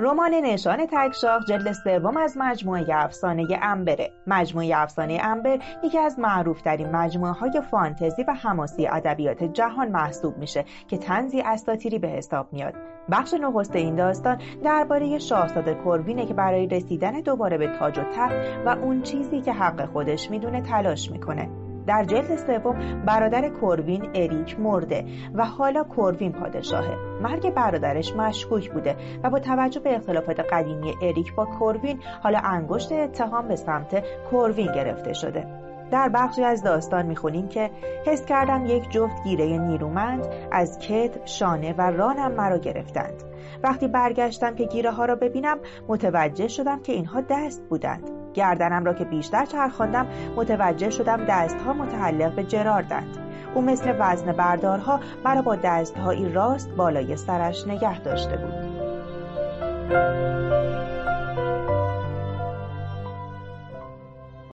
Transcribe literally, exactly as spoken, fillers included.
رمان نشان تگ‌شاه جلد سوم از مجموعه افسانه امبره. مجموعه افسانه امبر یکی از معروف‌ترین مجموعه‌های فانتزی و حماسی ادبیات جهان محسوب میشه که طنزی اساطیری به حساب میاد. بخش نخست این داستان درباره شاهزاده کوروینه که برای رسیدن دوباره به تاج و تخت و اون چیزی که حق خودش میدونه تلاش میکنه. در جلد سوم برادر کوروین اریک مرده و حالا کوروین پادشاهه. مرگ برادرش مشکوک بوده و با توجه به اختلافات قدیمی اریک با کوروین حالا انگشت اتهام به سمت کوروین گرفته شده. در بخشی از داستان میخونیم که حس کردم یک جفت گیره نیرومند از کتف، شانه و رانم مرا گرفتند. وقتی برگشتم که گیره ها را ببینم متوجه شدم که اینها دست بودند. گردنم را که بیشتر چرخاندم متوجه شدم دستها متعلق به جراردند. او مثل وزن بردارها مرا با دستهایی راست بالای سرش نگه داشته بود.